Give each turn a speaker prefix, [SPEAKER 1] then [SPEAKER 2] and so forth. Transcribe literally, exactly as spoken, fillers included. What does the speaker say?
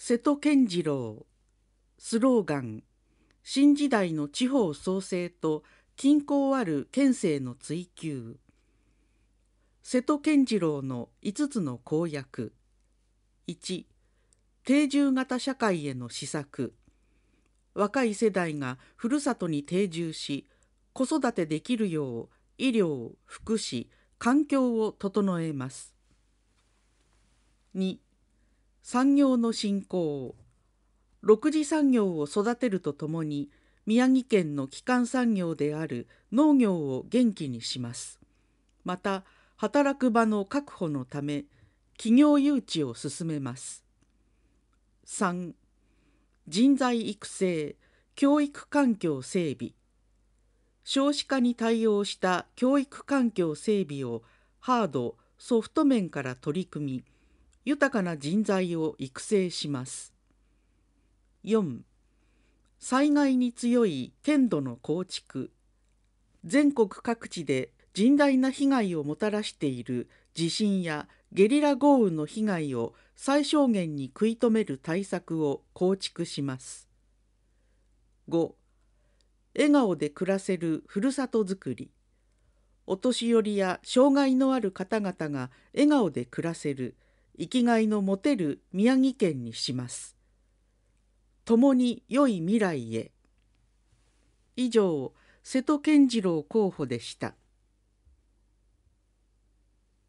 [SPEAKER 1] 瀬戸健次郎。スローガン、新時代の地方創生と均衡ある県政の追求。瀬戸健次郎のいつつの公約。いち、定住型社会への施策。若い世代がふるさとに定住し、子育てできるよう医療、福祉、環境を整えます。に、産業の振興。六次産業を育てるとともに、宮城県の基幹産業である農業を元気にします。また、働く場の確保のため、企業誘致を進めます。さん、人材育成、教育環境整備。少子化に対応した教育環境整備をハード、ソフト面から取り組み、豊かな人材を育成します。よん、災害に強い県土の構築。全国各地で甚大な被害をもたらしている地震やゲリラ豪雨の被害を最小限に食い止める対策を構築します。ご、笑顔で暮らせるふるさとづくり。お年寄りや障害のある方々が笑顔で暮らせる、生きがいの持てる宮城県にします。共に良い未来へ。以上、瀬戸健次郎候補でした。